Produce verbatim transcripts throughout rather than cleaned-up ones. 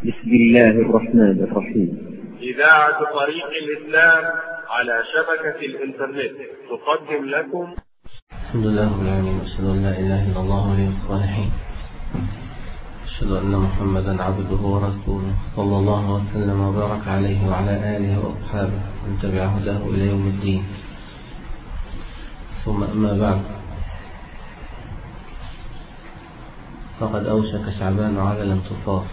بسم الله الرحمن الرحيم. إذاعة طريق الإسلام على شبكة الإنترنت تقدم لكم. الحمد لله رب العالمين، أشهد أن لا إله إلا الله ولي الصالحين، أشهد أن محمدا عبده ورسوله، صلى الله وسلم وبارك عليه وعلى آله وأصحابه من تبع هداه إلى يوم الدين. ثم أما بعد، فقد أوشك شعبان على الانتصاف،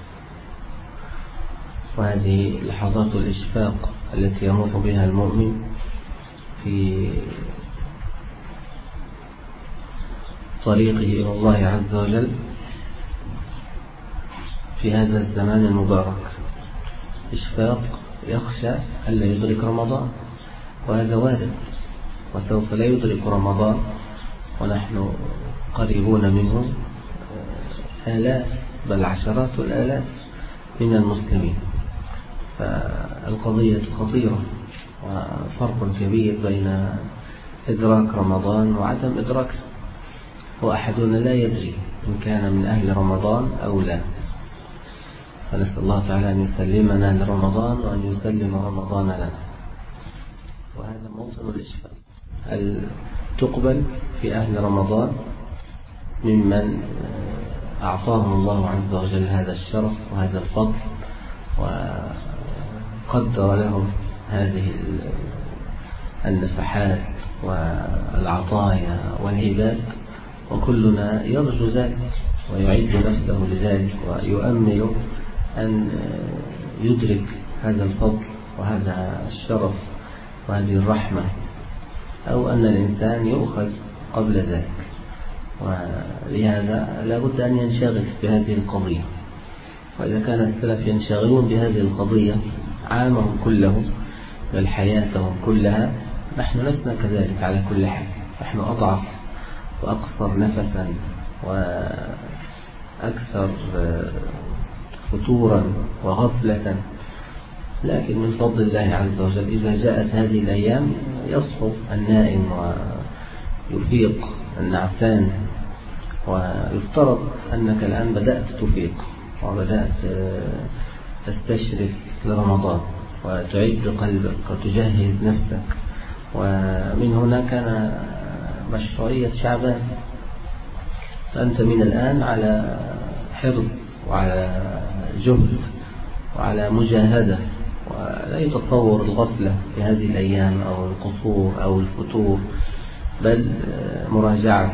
وهذه لحظات الإشفاق التي يمر بها المؤمن في طريقه إلى الله عز وجل في هذا الزمان المبارك. إشفاق يخشى ألا يدرك رمضان، وهذا وارد، وسوف لا يدرك رمضان ونحن قريبون منه آلاف بل عشرات الآلاف من المسلمين. فالقضية خطيرة، وفرق كبير بين إدراك رمضان وعدم إدراكه، وأحدنا لا يدري إن كان من أهل رمضان أو لا. فنسأل الله تعالى أن يسلمنا لرمضان وأن يسلم رمضان لنا. وهذا موطن الإشفاق، هل تقبل في أهل رمضان ممن أعطاهم الله عز وجل هذا الشرف وهذا الفضل وقدر لهم هذه النفحات والعطايا والهبات، وكلنا يرجو ذلك ويعد نفسه لذلك ويؤمل أن يدرك هذا الفضل وهذا الشرف وهذه الرحمة، أو أن الإنسان يؤخذ قبل ذلك. ولهذا لا بد أن ينشغل بهذه القضية. وإذا كان السلف ينشغلون بهذه القضية عامهم كله بل حياتهم كلها، نحن لسنا كذلك على كل حال. نحن أضعف وأقصر نفسا وأكثر فتورا وغفلة، لكن من فضل الله عز وجل إذا جاءت هذه الأيام يصحو النائم ويفيق النعسان. ويفترض أنك الآن بدأت تفيق وبدأت تستشرف لرمضان وتعد قلبك وتجهز نفسك. ومن هنا كان مشروعية شعبان، فأنت من الآن على حرص وعلى جهد وعلى مجاهدة، ولا يتصور الغفلة في هذه الأيام أو القصور أو الفتور، بل مراجعة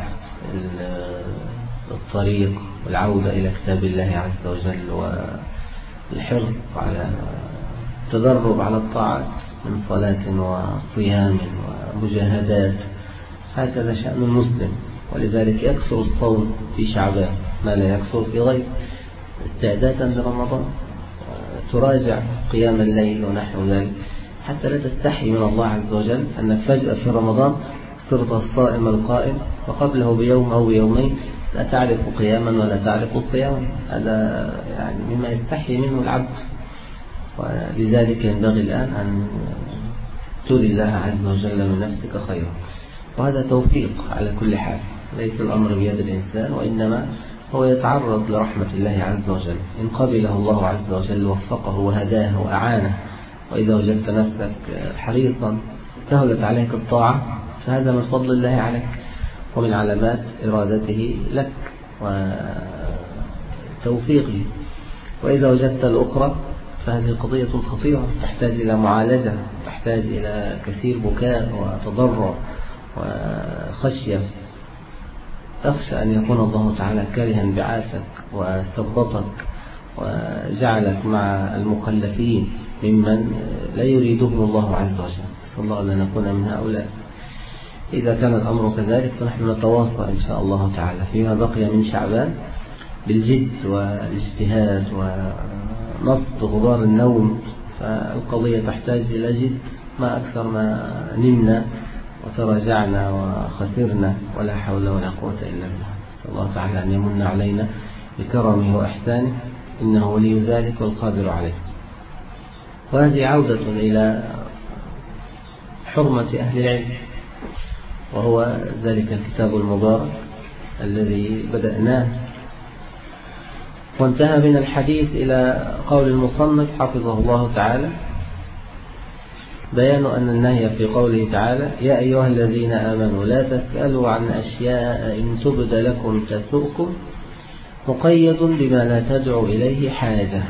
الطريق والعودة إلى كتاب الله عز وجل، والحرص على التدرب على الطاعات من صلاة وصيام ومجاهدات. هكذا شأن المسلم، ولذلك يكثر الصوم في شعبان ما لا يكثر في غيره استعدادا لرمضان. تراجع قيام الليل ونحو ذلك حتى لا تستحي من الله عز وجل أنك فجأة في رمضان صرت الصائم القائم، وقبله بيوم أو بيومين لا تعرف قياما ولا تعرف صياما. هذا يعني مما يستحي منه العبد. ولذلك ينبغي الآن أن تري الله عز وجل من نفسك خيرا، وهذا توفيق على كل حال. ليس الأمر بيد الإنسان، وإنما هو يتعرض لرحمة الله عز وجل. إن قبله الله عز وجل وفقه وهداه وأعانه. وإذا وجدت نفسك حريصا سهلت عليك الطاعة، فهذا من فضل الله عليك ومن علامات إرادته لك وتوفيقه. وإذا وجدت الأخرى فهذه قضية خطيرة تحتاج إلى معالجة، تحتاج إلى كثير بكاء وتضرع وخشية. أخشى أن يكون الله تعالى كارها بعاثك وسبطك وجعلك مع المخلفين ممن لا يريدهم الله عز وجل. نسأل الله أن نكون من هؤلاء. إذا كان الأمر كذلك فنحن نتواصل إن شاء الله تعالى فيما بقي من شعبان بالجد والاجتهاد ونصد غبار النوم. فالقضية تحتاج إلى جد، ما أكثر ما نمنا وتراجعنا وخسرنا، ولا حول ولا قوة إلا بالله. نسأل الله تعالى أن يمن علينا بكرمه وإحسانه، إنه ولي ذلك والقادر عليه. وهذه عودة إلى حرمة أهل العلم، وهو ذلك الكتاب المبارك الذي بدأناه وانتهى بنا الحديث إلى قول المصنف حفظه الله تعالى بيان أن النهي في قوله تعالى يا أيها الذين آمنوا لا تسألوا عن أشياء إن تبد لكم تسؤكم مقيد بما لا تدعو إليه حاجة.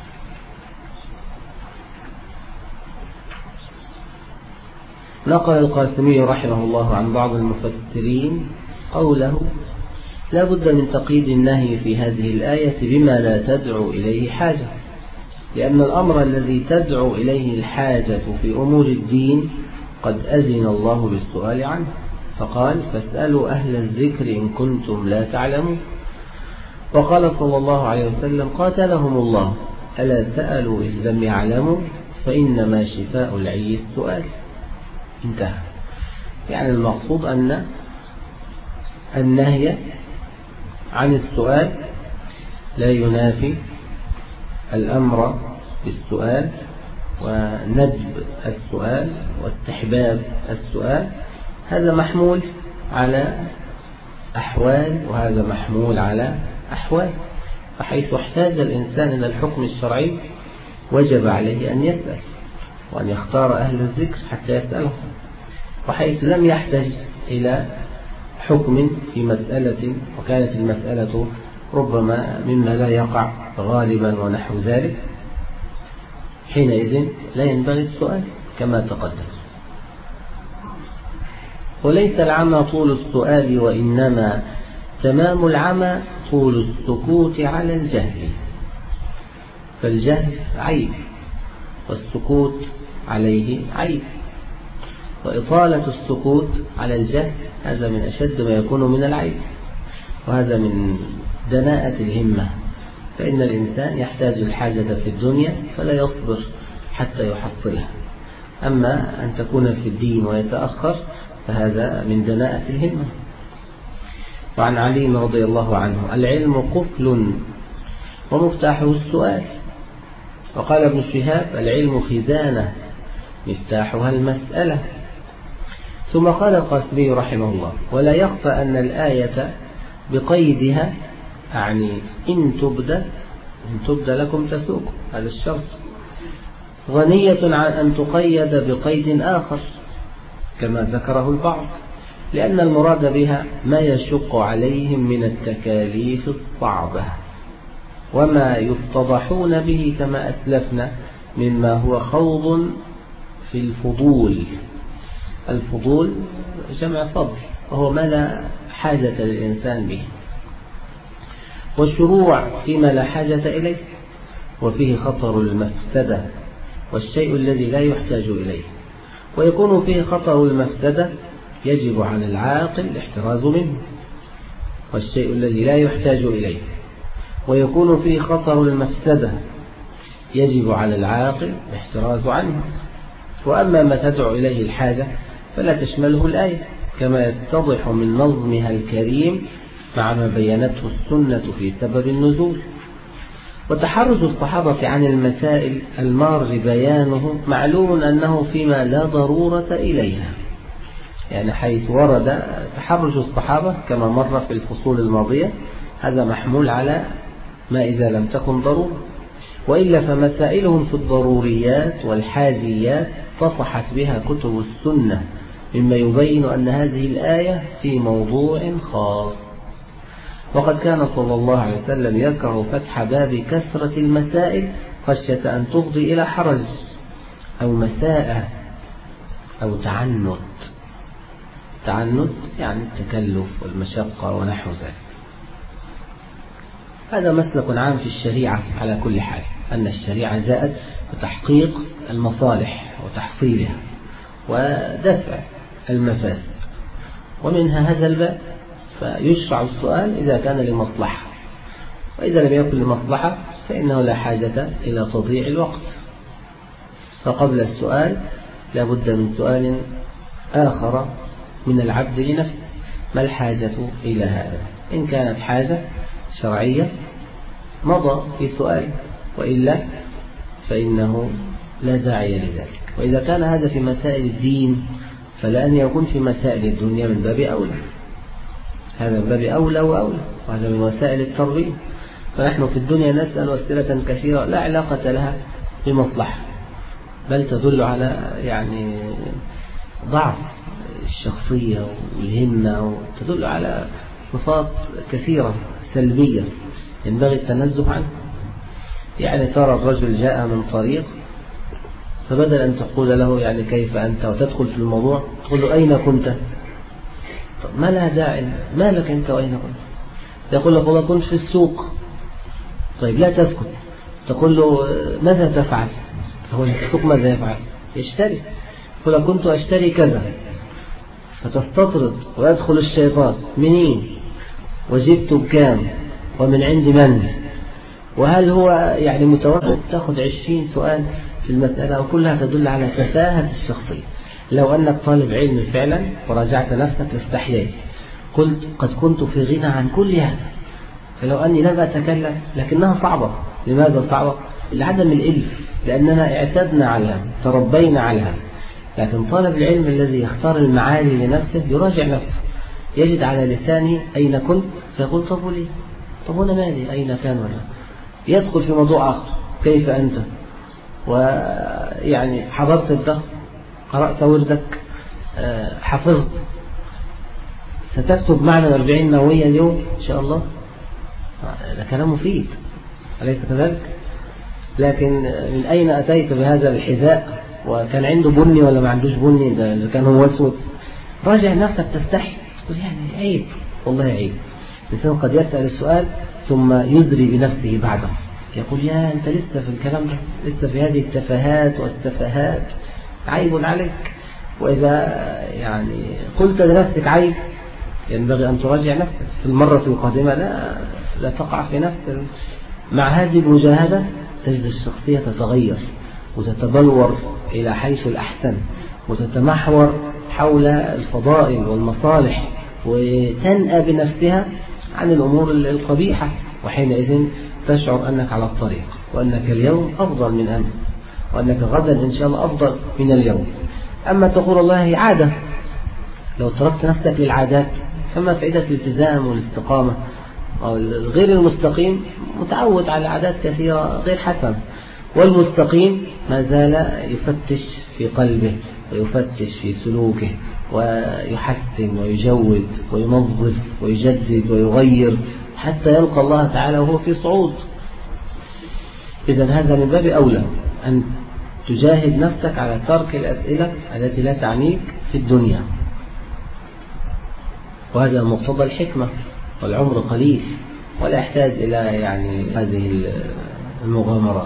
نقل القاسمي رحمه الله عن بعض المفسرين قوله لا بد من تقييد النهي في هذه الآية بما لا تدعو إليه حاجة، لأن الأمر الذي تدعو إليه الحاجة في أمور الدين قد أذن الله بالسؤال عنه، فقال فاسألوا أهل الذكر إن كنتم لا تعلمون. وقال صلى الله عليه وسلم قاتلهم الله ألا سألوا إذ لم يعلموا فإنما شفاء العي السؤال. انتهى. يعني المقصود أن النهي عن السؤال لا ينافي الأمر بالسؤال وندب السؤال واستحباب السؤال، هذا محمول على أحوال وهذا محمول على أحوال، فحيث احتاج الإنسان إلى الحكم الشرعي وجب عليه أن يسأل وأن يختار أهل الذكر حتى يسألهم، وحيث لم يحتاج إلى حكم في مسألة وكانت المسألة ربما مما لا يقع غالبا ونحو ذلك، حينئذ لا ينبغي السؤال كما تقدم. وليس العمى طول السؤال وإنما تمام العمى طول السكوت على الجهل، فالجهل عيب والسكوت عليه عيب، وإطالة السكوت على الجهل هذا من أشد ما يكون من العيب، وهذا من دناءة الهمة، فإن الإنسان يحتاج الحاجة في الدنيا فلا يصبر حتى يحصلها، أما أن تكون في الدين ويتأخر فهذا من دناءة الهمة. وعن علي رضي الله عنه العلم قفل ومفتاحه السؤال. وقال ابن شهاب العلم خزانة مفتاحها المسألة. ثم قال القاسمي رحمه الله ولا يخفى أن الآية بقيدها يعني إن تبد إن تبد لكم تسوكم، هذا الشرط، غنية عن أن تقيد بقيد آخر كما ذكره البعض، لأن المراد بها ما يشق عليهم من التكاليف الصعبة وما يفتضحون به كما أسلفنا مما هو خوض في الفضول. الفضول جمع فضل وهو ما لا حاجة للإنسان به، والشروع فيما لا حاجة إليه وفيه خطر المفسدة والشيء الذي لا يحتاج إليه، ويكون فيه خطر المفسدة يجب على العاقل الاحتراز منه، والشيء الذي لا يحتاج إليه ويكون فيه خطر المفسدة يجب على العاقل الاحتراز عنه. وأما ما تدعو إليه الحاجة فلا تشمله الآية كما يتضح من نظمها الكريم مع ما بينته السنة في سبب النزول. وتحرز الصحابة عن المسائل المار بيانه معلوم أنه فيما لا ضرورة إليها، يعني حيث ورد تحرج الصحابة كما مر في الفصول الماضية هذا محمول على ما إذا لم تكن ضرورة، وإلا فمسائلهم في الضروريات والحاجيات طفحت بها كتب السنة مما يبين أن هذه الآية في موضوع خاص. وقد كان صلى الله عليه وسلم يكره فتح باب كثرة المسائل خشية أن تفضي إلى حرج أو مساءة أو تعنت. تعنت يعني التكلف والمشقة ونحو ذلك. هذا مسلك عام في الشريعة على كل حال، أن الشريعة جاءت بتحقيق المصالح وتحصيلها ودفع المفاسد، ومنها هذا الباب فيشرع السؤال إذا كان لمصلحة، وإذا لم يكن لمصلحة فإنه لا حاجة إلى تضييع الوقت. فقبل السؤال لا بد من سؤال آخر من العبد لنفسه، ما الحاجة إلى هذا؟ إن كانت حاجة شرعية مضى في سؤال، وإلا فإنه لا داعي لذلك. وإذا كان هذا في مسائل الدين فلأن يكون في مسائل الدنيا من باب أولى، هذا من باب أولى وأولى، وهذا من وسائل التربية. فنحن في الدنيا نسأل أسئلة كثيرة لا علاقة لها بمصلحة، بل تدل على يعني ضعف الشخصية والهمة، وتدل على صفات كثيرة سلبية ينبغي التنزه عنها. يعني ترى الرجل جاء من طريق، فبدل أن تقول له يعني كيف أنت وتدخل في الموضوع، تقول له أين كنت؟ ما لها داعي، ما لك أنت وأين كنت؟ يقول لك والله كنت في السوق. طيب لا تسكت، تقول له ماذا تفعل؟ هو السوق ماذا يفعل؟ يشتري. يقول لك كنت أشتري كذا، فتستطرد ويدخل الشيطان منين وجبت بكام ومن عند من، وهل هو يعني متوسط؟ تأخذ عشرين سؤال في المسألة، وكلها تدل على تفاهة الشخصية. لو أنك طالب علم فعلا وراجعت نفسك لاستحييت، قلت قد كنت في غنى عن كل هذا، فلو أني لم أتكلم، لكنها صعبة. لماذا صعبة؟ لعدم الإلف، لأننا اعتدنا على هذا، تربينا على هذا. لكن طالب العلم الذي يختار المعالي لنفسه يراجع نفسه، يجد على لسانه أين كنت، فيقول طب وليه؟ طب أنا مالي أين كان ولا؟ يدخل في موضوع آخر، كيف أنت؟ ويعني حضرت الدرس، قرأت وردك، حفظت، ستكتب معنا أربعين نووية اليوم إن شاء الله. هذا كلام مفيد أليس كذلك؟ لكن من أين أتيت بهذا الحذاء؟ وكان عنده بني ولا ما عندوش بني؟ ده كان هو أسود. راجع نفسك، تستحي، تقول يعني عيب، والله عيب. الإنسان قد يسأل السؤال ثم يدري بنفسه بعده، يقول يا أنت لسه في الكلام ده، لسه في هذه التفاهات والتفاهات، عيب عليك. وإذا يعني قلت لنفسك عيب، ينبغي أن تراجع نفسك في المرة القادمة، لا لا تقع في نفس. مع هذه المجاهدة تجد الشخصية تتغير وتتبلور إلى حيث الأحسن، وتتمحور حول الفضائل والمصالح، وتنأى بنفسها عن الأمور القبيحة، وحينئذ تشعر أنك على الطريق، وأنك اليوم أفضل من أمس، وأنك غدا إن شاء الله أفضل من اليوم. أما تقول الله هي عادة، لو تركت نفسك للعادات فما فائدة الالتزام والاستقامة؟ غير المستقيم متعود على عادات كثيرة غير حسنة، والمستقيم ما زال يفتش في قلبه ويفتش في سلوكه، ويحسن ويجود وينظف ويجدد ويغير حتى يلقى الله تعالى وهو في صعود. إذن هذا من باب أولى أن تجاهد نفسك على ترك الأسئلة التي لا تعنيك في الدنيا، وهذا مقتضى الحكمة، والعمر قليل ولا يحتاج إلى يعني هذه المغامرات.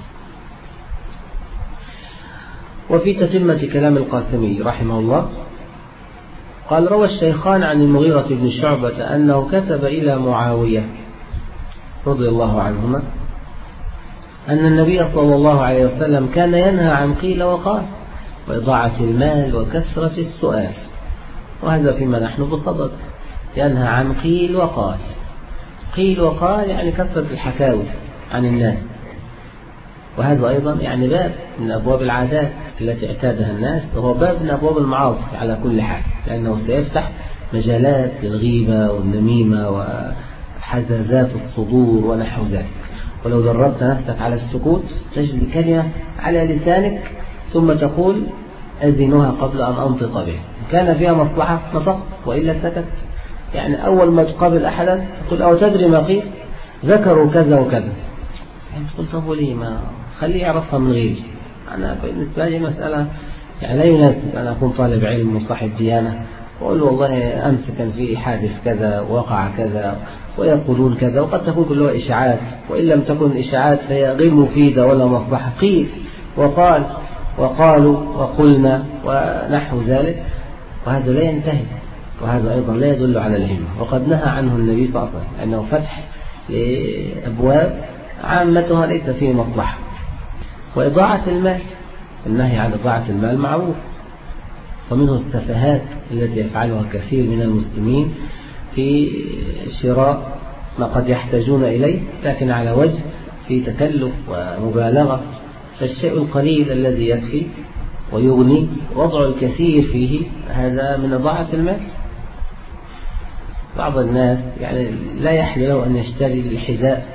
وفي تتمة كلام القاسمي رحمه الله قال: روى الشيخان عن المغيرة بن شعبة أنه كتب إلى معاوية رضي الله عنهما أن النبي صلى الله عليه وسلم كان ينهى عن قيل وقال وإضاعة المال وكثرة السؤال، وهذا فيما نحن بصدد. ينهى عن قيل وقال. قيل وقال يعني كثرة الحكاوي عن الناس، وهذا أيضا يعني باب من أبواب العادات التي اعتادها الناس، وهو باب من أبواب المعاصي على كل حال، لأنه سيفتح مجالات للغيبة والنميمة وحزازات الصدور ونحو ذلك. ولو دربت نفسك على السكوت تجد كلمة على لسانك ثم تقول أذنها قبل أن أنطق به، كان فيها مصلحة نطقت، وإلا سكت. يعني أول ما تقابل أحدا تقول أو تدري ما قيل، ذكروا كذا وكذا، يعني تقول طب وليه ما خليه يعرفها من غيري. أنا بالنسبة لي مسألة يعني لا يناسب أن أكون طالب علم وصاحب ديانة وأقول والله أمس كان في حادث كذا وقع كذا ويقولون كذا، وقد تكون كلها إشاعات، وإن لم تكن إشاعات فهي غير مفيدة ولا مصلحة. قيل وقال وقالوا وقلنا ونحو ذلك، وهذا لا ينتهي، وهذا أيضا لا يدل على الهمة. وقد نهى عنه النبي صلى الله عليه وسلم أنه فتح لأبواب عامتها ليس فيه مصلحة. وإضاعة المال، النهي عن إضاعة المال معروف، ومنه التفاهات التي يفعلها كثير من المسلمين في شراء ما قد يحتاجون إليه لكن على وجه في تكلف ومبالغة. فالشيء القليل الذي يكفي ويغني وضع الكثير فيه، هذا من إضاعة المال. بعض الناس يعني لا يحل له أن يشتري الحذاء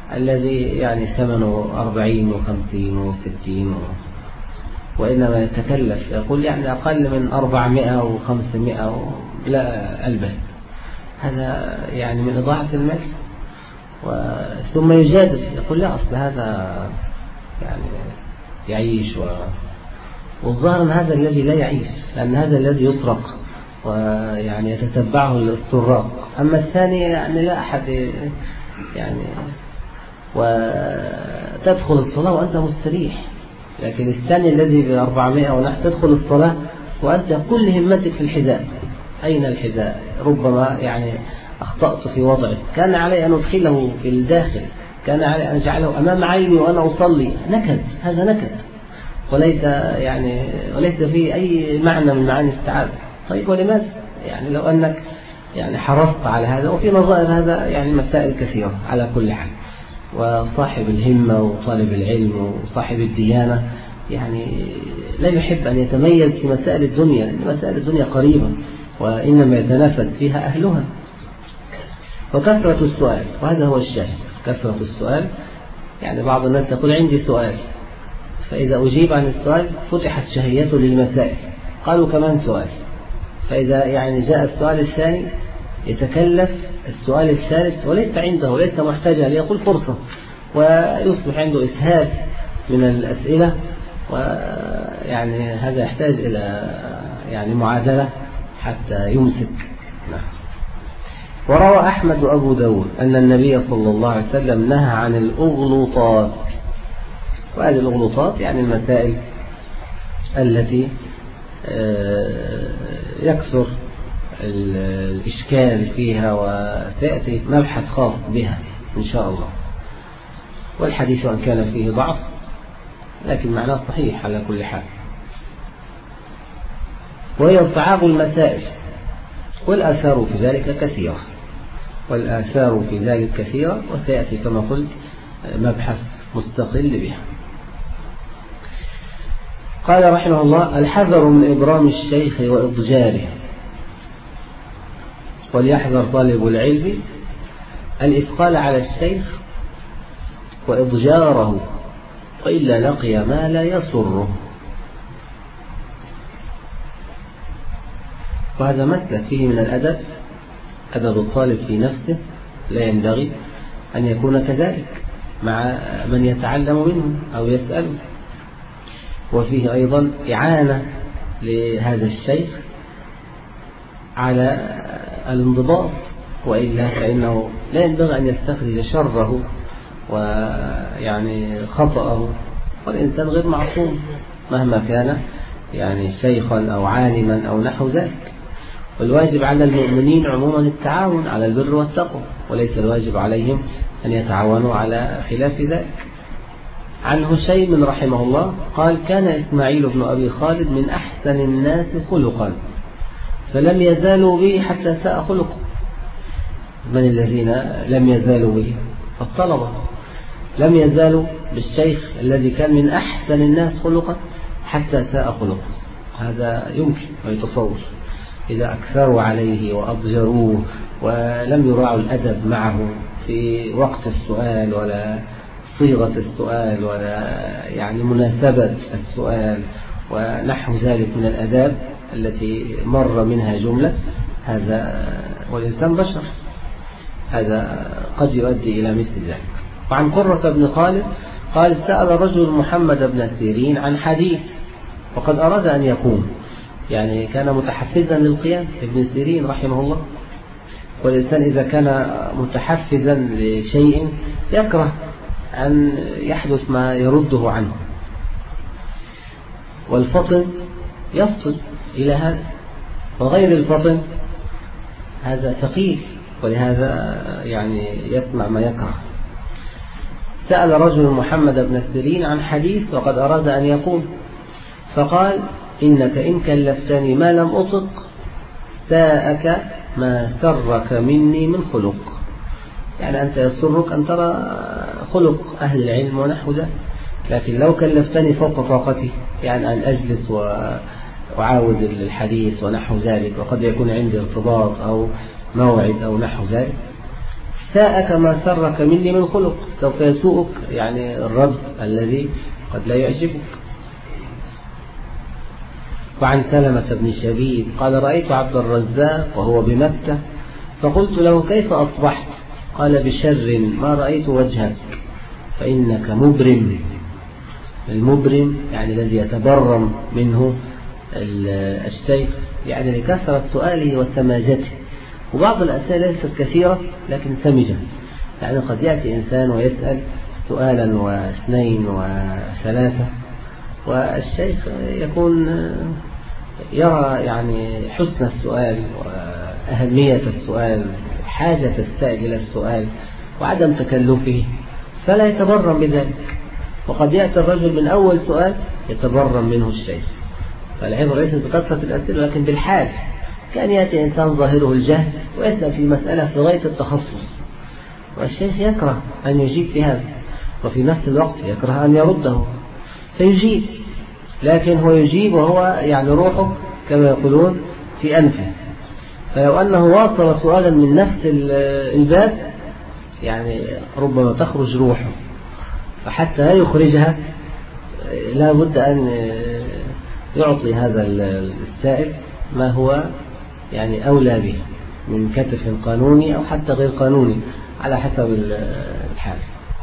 الذي يعني ثمنه أربعين وخمسين وستين و... وإنما يتكلف يقول يعني أقل من أربعمائة وخمسمائة و... لا ألبس، هذا يعني من إضاعة المال. و... ثم يجادل يقول لا أصل هذا يعني يعيش و... والظاهر أن هذا الذي لا يعيش، لأن هذا الذي يسرق ويعني يتتبعه السراق. أما الثاني يعني لا أحد يعني، وتدخل الصلاة وأنت مستريح. لكن الثاني الذي بأربعمائة ونحن تدخل الصلاة وأنت كل همتك في الحذاء. أين الحذاء؟ ربما يعني أخطأت في وضعه، كان علي أن أدخله في الداخل، كان علي أن أجعله أمام عيني وأنا أصلي. نكد، هذا نكد، وليس يعني وليس فيه أي معنى من معاني السعادة. طيب ولماذا؟ يعني لو أنك يعني حرصت على هذا. وفي نظائر هذا يعني مسائل كثيرة على كل حال. وصاحب الهمة وطالب العلم وصاحب الديانة يعني لا يحب أن يتميز في مسائل الدنيا، لأن مسائل الدنيا قريبة وإنما يتنافس فيها أهلها. وكثرة السؤال، وهذا هو الشاهد، كثرة السؤال. يعني بعض الناس يقول عندي سؤال، فإذا أجيب عن السؤال فتحت شهيته للمسائل، قالوا كمان سؤال، فإذا يعني جاء السؤال الثاني يتكلف السؤال الثالث وليس عنده وليس محتاجا ليقول فرصة، ويصبح عنده إسهال من الأسئلة. ويعني هذا يحتاج إلى يعني معادلة حتى يمسك. نعم. وروى أحمد وأبو داود أن النبي صلى الله عليه وسلم نهى عن الأغلوطات. وهذه الأغلوطات يعني المسائل التي يكثر الإشكال فيها، وسيأتي مبحث خاص بها إن شاء الله. والحديث أن كان فيه ضعف لكن معناه صحيح على كل حال. وهي صعاب المسائل، والآثار في ذلك كثيرة، والآثار في ذلك كثيرة وسيأتي كما قلت مبحث مستقل بها. قال رحمه الله: الحذر من إبرام الشيخ وإضجاره، وليحذر طالب العلم الإثقال على الشيخ وإضجاره، وإلا لقي ما لا يسره. وهذا مسلك فيه من الأدب، أدب الطالب في نفسه لا ينبغي أن يكون كذلك مع من يتعلم منه أو يسأله. وفيه أيضا إعانة لهذا الشيخ على الانضباط، وإلا فإنه لا ينبغي أن يستخرج شره ويعني خطأه. والإنسان غير معصوم مهما كان يعني شيخا أو عالما أو نحو ذلك. والواجب على المؤمنين عموما التعاون على البر والتقوى، وليس الواجب عليهم أن يتعاونوا على خلاف ذلك. عن هشيم رحمه الله قال: كان إسماعيل بن أبي خالد من أحسن الناس خلقا، فلم يزالوا به حتى ساء خلقه. من الذين لم يزالوا به؟ الطلبة لم يزالوا بالشيخ الذي كان من أحسن الناس خلقا حتى ساء خلقه. هذا يمكن ويتصور إذا أكثروا عليه وأضجروه ولم يراعوا الأدب معه في وقت السؤال ولا صيغة السؤال ولا يعني مناسبة السؤال ونحو ذلك من الأداب التي مر منها جملة. هذا والإنسان بشر، هذا قد يؤدي إلى مثل ذلك. وعن قرة بن خالد قال: سأل رجل محمد بن سيرين عن حديث وقد أراد أن يقوم، يعني كان متحفزا للقيام ابن سيرين رحمه الله. والإنسان إذا كان متحفزا لشيء يكره أن يحدث ما يرده عنه، والفطن يفطن إلى هذا، وغير الفطن هذا ثقيل، ولهذا يعني يسمع ما يكره. سأل رجل محمد بن سيرين عن حديث وقد أراد أن يقوم، فقال: إنك إن كلفتني ما لم أطق ساءك ما سرك مني من خلق. يعني أنت يسرك أن ترى خلق أهل العلم ونحو ذلك، لكن لو كلفتني فوق طاقتي، يعني أن أجلس وأعاود الحديث ونحو ذلك، وقد يكون عندي ارتباط أو موعد أو نحو ذلك، ساءك ما سرك مني من خلق، سوف يسوءك يعني الرد الذي قد لا يعجبك. وعن سلمة بن شبيب قال رأيت عبد الرزاق وهو بمكة فقلت له كيف أصبحت؟ قال بشر ما رأيت وجهك فإنك مبرم. المبرم يعني الذي يتبرم منه الشيخ، يعني لكثرة سؤاله وسماجته. وبعض الأسئلة ليست كثيرة لكن سمجة، يعني قد يأتي إنسان ويسأل سؤالا واثنين وثلاثة والشيخ يكون يرى يعني حسن السؤال وأهمية السؤال وحاجة السائل إلى السؤال وعدم تكلفه فلا يتبرم بذلك. وقد يأتي الرجل من أول سؤال يتبرم منه الشيخ. فالعبرة ليست بكثرة الأسئلة لكن بالحال. كان يأتي إنسان ظاهره الجهل ويسأل في مسألة في غاية التخصص والشيخ يكره أن يجيب في هذا، وفي نفس الوقت يكره أن يرده فيجيب، لكن هو يجيب وهو يعني روحه كما يقولون في أنفه. فلو أنه واصل سؤالا من نفس الباب يعني ربما تخرج روحه، فحتى لا يخرجها لا بد أن يعطي هذا السائل ما هو يعني أولى به من كتف قانوني أو حتى غير قانوني على حسب الحال.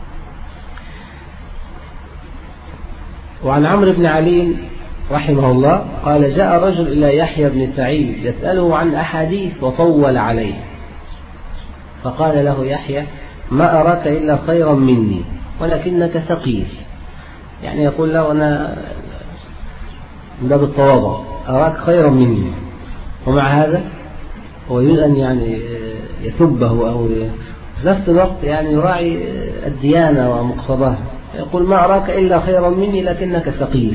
وعن عمرو بن علي رحمه الله قال جاء رجل إلى يحيى بن سعيد يسأله عن أحاديث وطول عليه، فقال له يحيى ما أراك إلا خيرا مني ولكنك ثقيل، يعني يقول له أنا من باب التواضع أراك خيرا مني، ومع هذا هو يريد أن يعني يسبه أو في نفس الوقت يعني يراعي الديانة ومقتضاها، يقول ما أراك إلا خيرا مني لكنك ثقيل.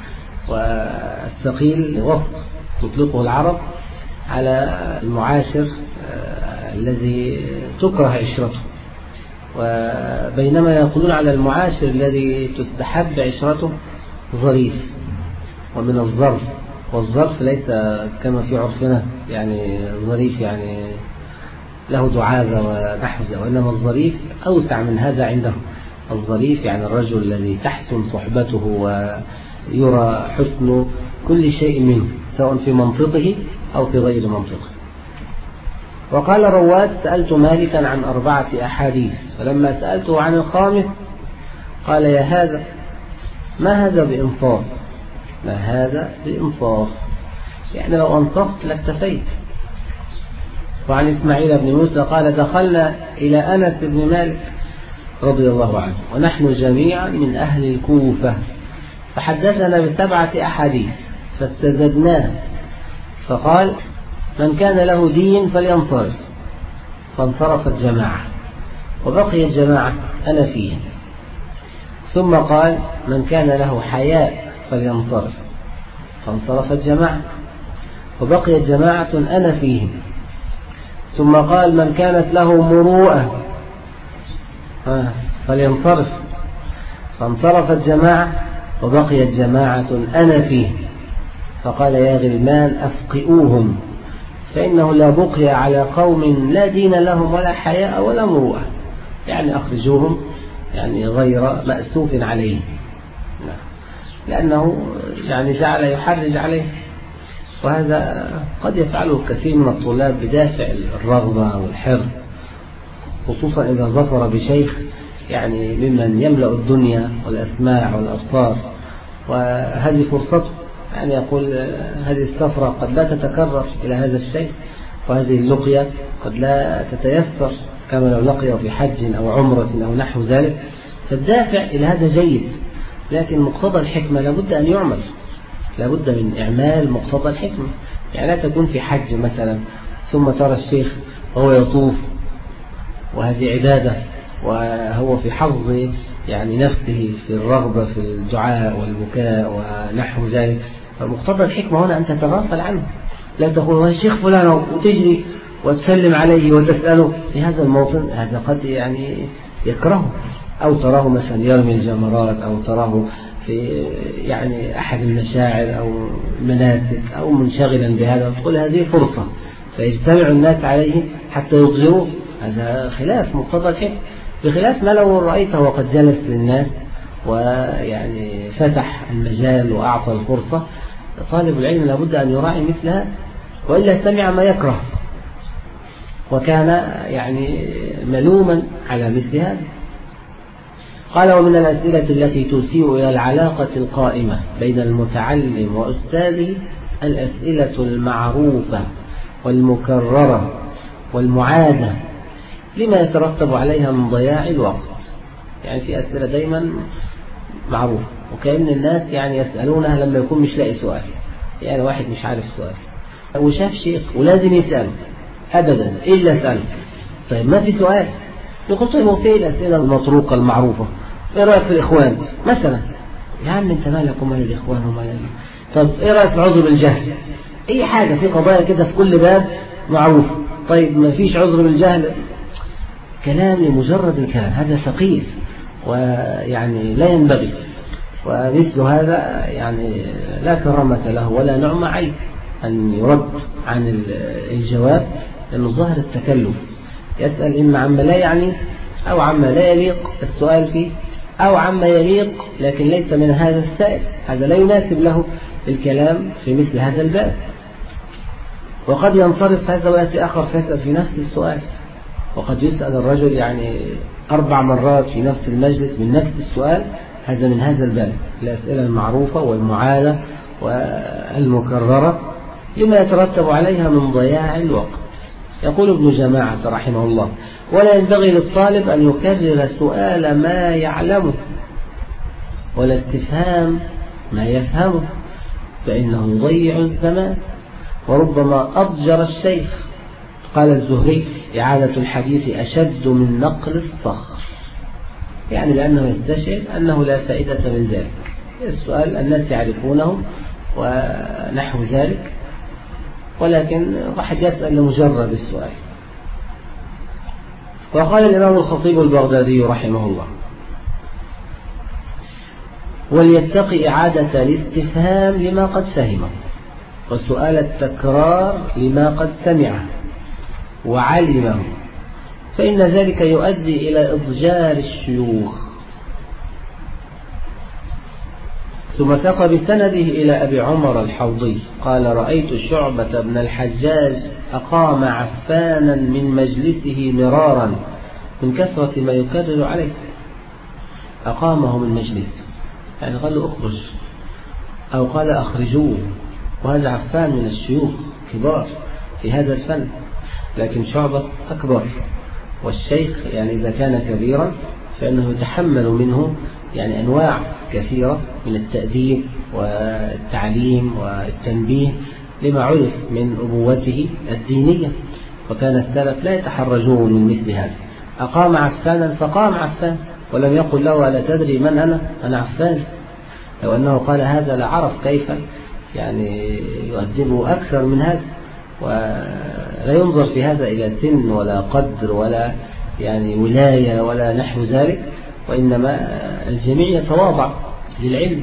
والثقيل وصف تطلقه العرب على المعاشر الذي تكره عشرته، وبينما يقولون على المعاشر الذي تستحب عشرته ظريف. ومن الظرف، والظرف ليس كما في عرفنا يعني ظريف يعني له دعابة ونحو ذلك، وإنما الظريف أوسع من هذا عندهم. الظريف يعني الرجل الذي تحسن صحبته ويرى حسن كل شيء منه سواء في منطقه أو في غير منطقه. وقال رواد سألت مالكا عن أربعة أحاديث فلما سألته عن الخامس قال يا هذا ما هذا بإنصاف، ما هذا بإنصاف، يعني لو أنصفت لاكتفيت. وعن إسماعيل بن موسى قال دخلنا إلى أنس بن مالك رضي الله عنه ونحن جميعا من أهل الكوفة فحدثنا بسبعة أحاديث فاستزدناه فقال من كان له دين فلينصرف، فانصرف الجماعة وبقي الجماعة أنا فيهم. ثم قال من كان له حياء فلينصرف، فانصرف الجماعة وبقي الجماعة أنا فيهم. ثم قال من كانت له مروءة فلينصرف، فانصرف الجماعة وبقيت جماعة أنا فيه. فقال يا غلمان أفقئوهم فإنه لا بقي على قوم لا دين لهم ولا حياء ولا مروءة، يعني أخرجوهم يعني غير مأسوف عليه، لأنه يعني جعل يحرج عليه. وهذا قد يفعله كثير من الطلاب بدافع الرغبة والحرص، خصوصا إذا ظفر بشيخ يعني ممن يملأ الدنيا والأسماع والأبصار، وهذه فرصته، يعني يقول هذه السفرة قد لا تتكرر إلى هذا الشيء، وهذه اللقية قد لا تتيسر كما لو لقي في حج أو عمرة أو نحو ذلك، فالدافع إلى هذا جيد. لكن مقتضى الحكمة لابد أن يعمل، لابد من إعمال مقتضى الحكمة. يعني لا تكون في حج مثلا ثم ترى الشيخ وهو يطوف وهذه عبادة وهو في حظ يعني نفسه في الرغبة في الدعاء والبكاء ونحو ذلك، فمقتضى الحكمة هنا أن تتغافل عنه، لا تقول هو الشيخ فلان وتجري وتسلم عليه وتسأله في هذا الموطن. هذا قد يعني يكرهه، أو تراه مثلا يرمي الجمرات، أو تراه في يعني أحد المشاعر أو مناسك أو منشغلا بهذا، وتقول هذه فرصة فيجتمع الناس عليه حتى يظهروا، هذا خلاف مقتضى الحكمة، بخلاف ما لو رأيته وقد جلس للناس ويعني فتح المجال وأعطى الفرصة. طالب العلم لابد أن يراعي مثل هذا، وإلا سمع ما يكره وكان يعني ملوما على مثل هذا. قال: ومن الأسئلة التي تسيء إلى العلاقة القائمة بين المتعلم وأستاذه الأسئلة المعروفة والمكررة والمعادة لما يترتب عليها من ضياع الوقت. يعني في أسئلة دايما معروفة وكأن الناس يعني يسألونها لما يكون مش لاقي سؤال، يعني واحد مش عارف سؤال وشاف شيخ ولازم يسأله أبدا إلا سأله. طيب ما في سؤال، يقول طيب هو في الأسئلة المطروقة المعروفة، إيه رأيك في الإخوان مثلا؟ يا عم أنت مالك ومال الإخوان ومال. طب إيه رأيك في عذر بالجهل؟ أي حاجة في قضايا كده في كل باب معروف. طيب ما فيش عذر بالجهل، كلام لمجرد الكلام، هذا ثقيل ويعني لا ينبغي، ومثل هذا يعني لا كرامة له ولا نعم عيب أن يرد عن الجواب، لأنه ظاهر التكلف، يسأل إما عما لا يعني أو عما لا يليق السؤال فيه أو عما يليق لكن ليس من هذا السائل، هذا لا يناسب له الكلام في مثل هذا الباب. وقد ينصرف هذا ويأتي آخر فيسأل في نفس السؤال، وقد يسأل الرجل يعني أربع مرات في نفس المجلس من نفس السؤال، هذا من هذا الباب، الأسئلة المعروفة والمعادة والمكررة لما يترتب عليها من ضياع الوقت. يقول ابن جماعة رحمه الله: ولا ينبغي للطالب أن يكرر سؤال ما يعلمه ولا استفهام ما يفهمه، فإنه يضيع الزمان وربما أضجر الشيخ. قال الزهري: إعادة الحديث أشد من نقل الصخر، يعني لأنه يستشعر أنه لا فائدة من ذلك. السؤال الناس يعرفونه ونحو ذلك، ولكن واحد يسأل لمجرد السؤال. وقال الإمام الخطيب البغدادي رحمه الله: وليتقي إعادة الاستفهام لما قد فهمه، وسؤال التكرار لما قد سمعه وعلمه، فإن ذلك يؤدي إلى إضجار الشيوخ. ثم ساق بسنده إلى أبي عمر الحوضي قال: رأيت شعبة بن الحجاج أقام عفانا من مجلسه مرارا من كثرة ما يكرر عليه. أقامه من مجلسه، يعني قال له اخرج أو قال أخرجوه، وهذا عفان من الشيوخ كبار في هذا الفن، لكن شعبة أكبر، والشيخ يعني إذا كان كبيرا فإنه يتحمل منه يعني أنواع كثيرة من التأديب والتعليم والتنبيه لما عرف من أبوته الدينية، وكان السلف لا يتحرجون من مثل هذا. أقام عفانا فقام عفان ولم يقل له: ألا تدري من أنا؟ أنا عفان. لو أنه قال هذا لعرف كيف يعني يؤدبه أكثر من هذا. ولا ينظر في هذا إلى سن ولا قدر ولا يعني ولاية ولا نحو ذلك، وإنما الجميع يتواضع للعلم.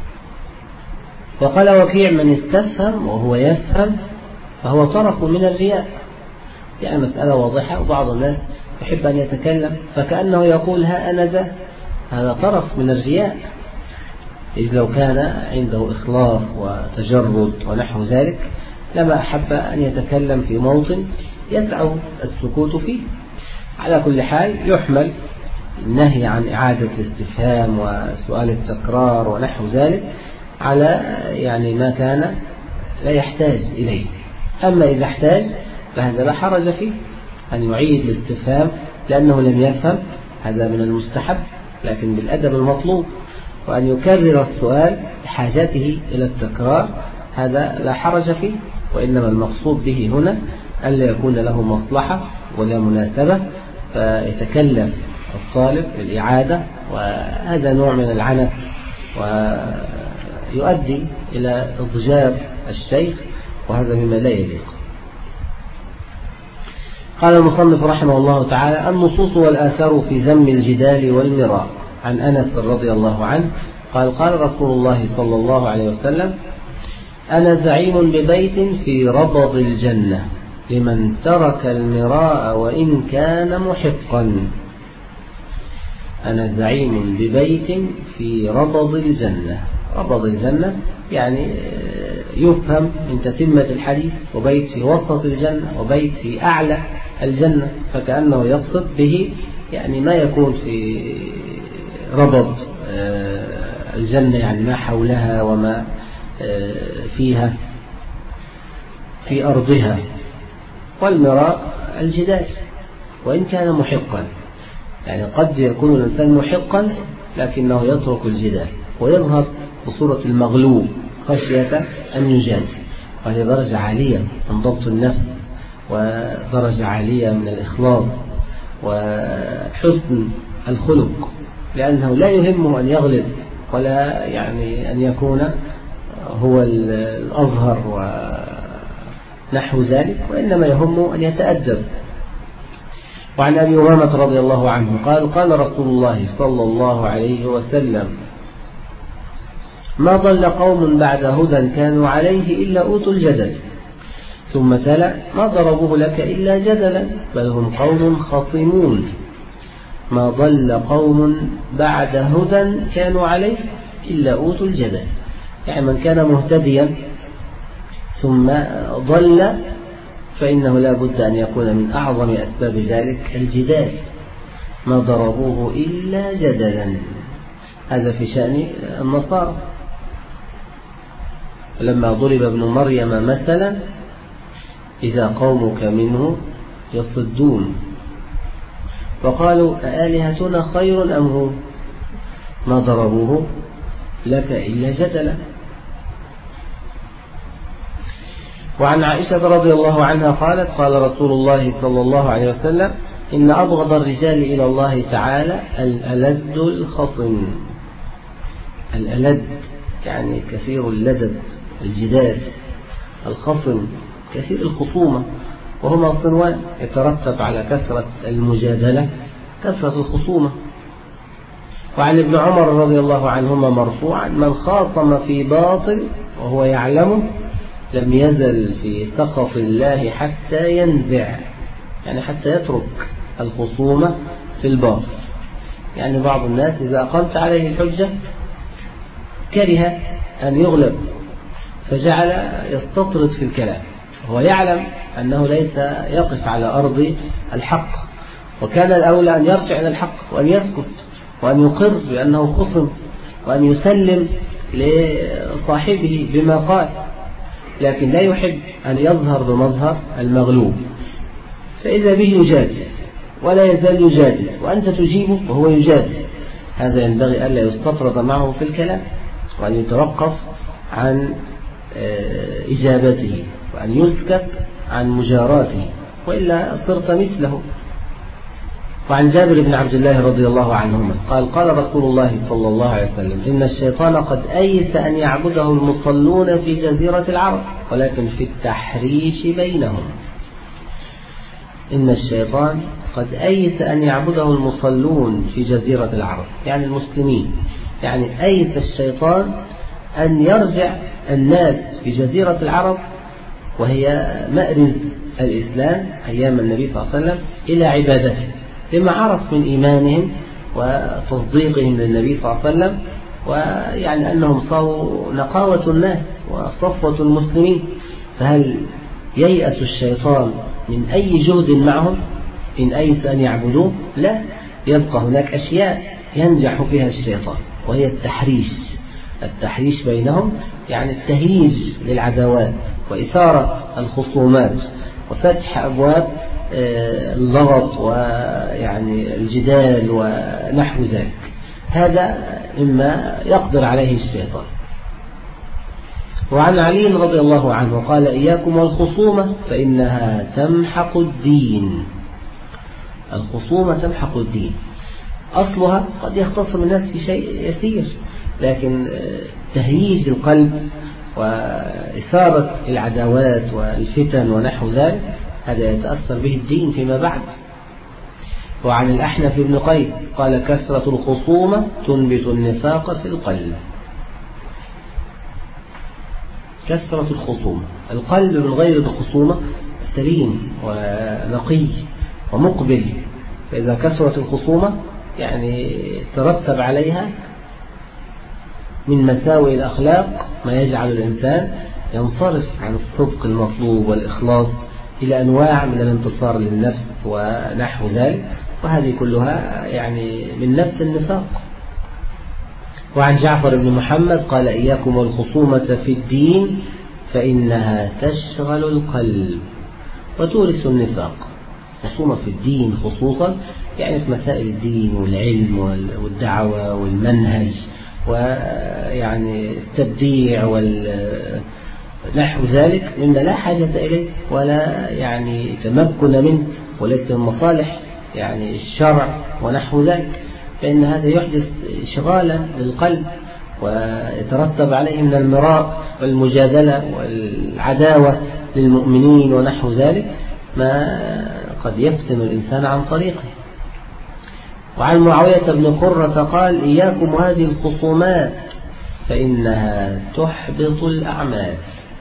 وقال وكيع: من استفهم وهو يفهم فهو طرف من الرياء. يعني مسألة واضحة، وبعض الناس يحب أن يتكلم فكأنه يقول ها أنا ذا، هذا طرف من الرياء. إذ لو كان عنده إخلاص وتجرد ونحو ذلك لما أحب أن يتكلم في موطن يسعه السكوت فيه. على كل حال يحمل النهي عن إعادة الاستفهام وسؤال التكرار ونحو ذلك على يعني ما كان لا يحتاج إليه. أما إذا احتاج فهذا لا حرج فيه أن يعيد الاستفهام لأنه لم يفهم، هذا من المستحب لكن بالأدب المطلوب. وأن يكرر السؤال بحاجته إلى التكرار هذا لا حرج فيه، وإنما المقصود به هنا ألا يكون له مصلحة ولا مناسبة فيتكلم الطالب الإعادة، وهذا نوع من العنف ويؤدي إلى إضجار الشيخ، وهذا مما لا يليق. قال المصنف رحمه الله تعالى: النصوص والآثار في ذم الجدال والمراء. عن أنس رضي الله عنه قال: قال رسول الله صلى الله عليه وسلم: أنا زعيم ببيت في ربض الجنة لمن ترك المراء وإن كان محقا. أنا زعيم ببيت في ربض الجنة. ربض الجنة يعني يفهم من تتمة الحديث، وبيت في وسط الجنة وبيت في أعلى الجنة، فكأنه يقصد به يعني ما يكون في ربض الجنة، يعني ما حولها وما فيها في أرضها. والمراء الجدال وإن كان محقا، يعني قد يكون الإنسان محقا لكنه يترك الجدال ويظهر بصورة المغلوب خشية أن يجادل، وهي درجة عالية من ضبط النفس، ودرجة عالية من الإخلاص وحسن الخلق، لأنه لا يهمه أن يغلب ولا يعني أن يكون هو الأظهر ونحو ذلك، وإنما يهمه أن يتأدب. وعن أبي هريرة رضي الله عنه قال قال رسول الله صلى الله عليه وسلم: ما ضل قوم بعد هدى كانوا عليه إلا أوتوا الجدل. ثم تلا: ما ضربوه لك إلا جدلا بل هم قوم خصمون. ما ضل قوم بعد هدى كانوا عليه إلا أوتوا الجدل، يعني من كان مهتديا ثم ضل فإنه لا بد أن يكون من أعظم أسباب ذلك الجدال. ما ضربوه إلا جدلا، هذا في شأن النصارى. لما ضرب ابن مريم مثلا إذا قومك منه يصدون، فقالوا أآلهتنا خير أم هو؟ ما ضربوه لك إلا جدلا. وعن عائشة رضي الله عنها قالت قال رسول الله صلى الله عليه وسلم: إن أبغض الرجال إلى الله تعالى الألد الخصم. الألد يعني كثير اللدد، الجدال. الخصم كثير الخصومة، وهما صنوان يترتب على كثرة المجادلة كثرة الخصومة. وعن ابن عمر رضي الله عنهما مرفوعا: من خاصم في باطل وهو يعلمه لم يزل في سخط الله حتى ينزع، يعني حتى يترك الخصومة في الباطل. يعني بعض الناس إذا أقمت عليه الحجة كره أن يغلب، فجعل يستطرد في الكلام، هو يعلم أنه ليس يقف على أرض الحق، وكان الأولى أن يرجع إلى الحق وأن يسكت وأن يقر بأنه خصم وأن يسلم لصاحبه بما قال، لكن لا يحب أن يظهر بمظهر المغلوب، فإذا به يجادل ولا يزال يجادل وأنت تجيبه وهو يجادل. هذا ينبغي ألا يستطرد معه في الكلام، وأن يتوقف عن إجابته، وأن يسكت عن مجاراته، وإلا صرت مثله. وعن جابر بن عبد الله رضي الله عنهما قال قال رسول الله صلى الله عليه وسلم: إن الشيطان قد أيس أن يعبده المصلون في جزيرة العرب ولكن في التحريش بينهم. إن الشيطان قد أيس أن يعبده المصلون في جزيرة العرب، يعني المسلمين، يعني أيس الشيطان أن يرجع الناس في جزيرة العرب وهي مأرز الإسلام أيام النبي صلى الله عليه وسلم إلى عبادته، لما عرف من إيمانهم وتصديقهم للنبي صلى الله عليه وسلم، ويعني أنهم صاروا نقاوة الناس وصفوة المسلمين. فهل ييأس الشيطان من أي جهد معهم إن أيس أن يعبدوه؟ لا، يبقى هناك أشياء ينجح فيها الشيطان، وهي التحريش. التحريش بينهم يعني التهييج للعداوات وإثارة الخصومات وفتح أبواب اللغط ويعني الجدال ونحو ذلك. هذا مما يقدر عليه الشيطان. وعن علي رضي الله عنه قال: إياكم والخصومة فإنها تمحق الدين. الخصومة تمحق الدين. أصلها قد يختصر الناس في شيء يسير، لكن تهييج القلب وإثارة العداوات والفتن ونحو ذلك هذا يتأثر به الدين فيما بعد. وعن الأحنف بن قيس قال: كثرة الخصومة تنبت النفاق في القلب. كثرة الخصومة، القلب من غير الخصومة سليم ونقي ومقبل. فإذا كثرت الخصومة يعني ترتب عليها من مساوئ الأخلاق ما يجعل الإنسان ينصرف عن الصدق المطلوب والإخلاص إلى أنواع من الانتصار للنفس ونحو ذلك، وهذه كلها يعني من نفس النفاق. وعن جعفر بن محمد قال: إياكم والخصومة في الدين فإنها تشغل القلب وتورث النفاق. خصومة في الدين خصوصا يعني في مسائل الدين والعلم والدعوة والمنهج ويعني التبديع ونحو ذلك مما لا حاجة إليه ولا يعني تمكن منه وليس من مصالح يعني الشرع ونحو ذلك، فإن هذا يحدث إشغالا للقلب ويترتب عليه من المراء والمجادلة والعداوة للمؤمنين ونحو ذلك ما قد يفتن الإنسان عن طريقه. وعن معاوية بن قرة قال: إياكم هذه الخصومات فإنها تحبط الأعمال.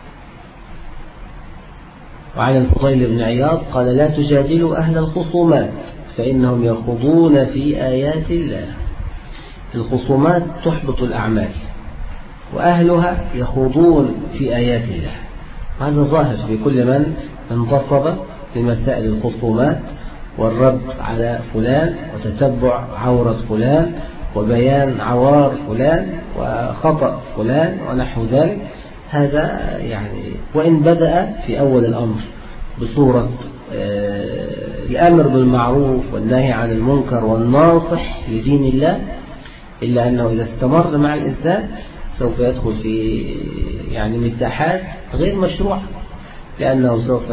وعن الفضيل بن عياض قال: لا تجادلوا أهل الخصومات فإنهم يخوضون في آيات الله. الخصومات تحبط الأعمال وأهلها يخوضون في آيات الله، وهذا ظاهر في كل من انتصب لمسائل الخصومات والرد على فلان وتتبع عورة فلان وبيان عوار فلان وخطأ فلان ونحو ذلك. هذا يعني وإن بدأ في أول الأمر بصورة الأمر بالمعروف والنهي عن المنكر والناصح لدين الله، إلا أنه إذا استمر مع الإنسان سوف يدخل في يعني مساحات غير مشروعة، لأنه سوف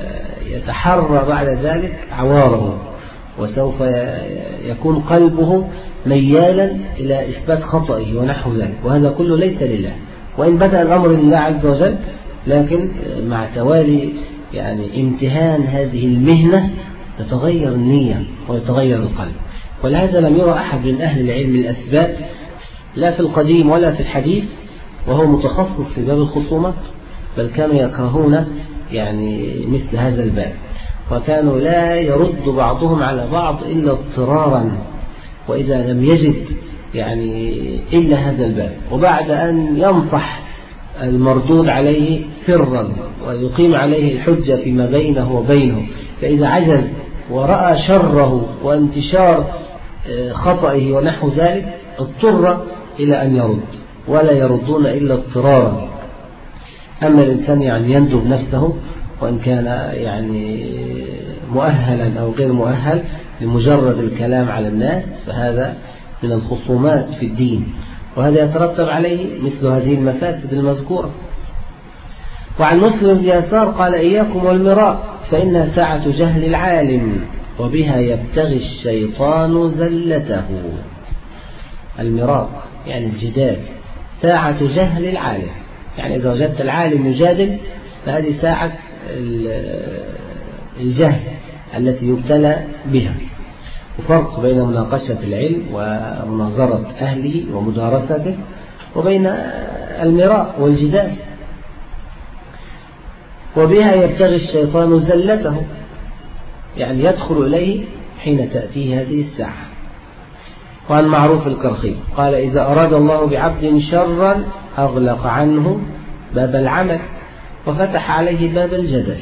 يتحرى بعد ذلك عواره وسوف يكون قلبه ميالا إلى إثبات خطئه ونحو ذلك، وهذا كله ليس لله. وإن بدأ الأمر لله عز وجل، لكن مع توالي يعني امتهان هذه المهنة تتغير النية ويتغير القلب. ولهذا لم يرى أحد من أهل العلم الأثبات لا في القديم ولا في الحديث وهو متخصص في باب الخصومات، بل كانوا يكرهون يعني مثل هذا الباب، وكانوا لا يرد بعضهم على بعض إلا اضطرارا، وإذا لم يجد يعني إلا هذا الباب، وبعد أن ينصح المردود عليه سرا ويقيم عليه الحجة فيما بينه وبينه، فإذا عجز ورأى شره وانتشار خطئه ونحو ذلك اضطر إلى أن يرد، ولا يردون إلا اضطرارا. أما الإنسان يعني يندب نفسه وإن كان يعني مؤهلا أو غير مؤهل لمجرد الكلام على الناس، فهذا من الخصومات في الدين، وهذا يترتب عليه مثل هذه المفاسد المذكورة. وعن مسلم بن يسار قال: إياكم والمراء فإنها ساعة جهل العالم وبها يبتغي الشيطان زلته. المراء يعني الجدال، ساعة جهل العالم، يعني إذا وجدت العالم يجادل فهذه ساعة الجهل التي يبتلى بها. وفرق بين مناقشة العلم ومناظرة أهله ومدارسته وبين المراء والجدال. وبها يبتغي الشيطان زلته، يعني يدخل إليه حين تأتيه هذه الساعة. وعن معروف الكرخي قال: إذا أراد الله بعبد شرا أغلق عنه باب العمل وفتح عليه باب الجدل.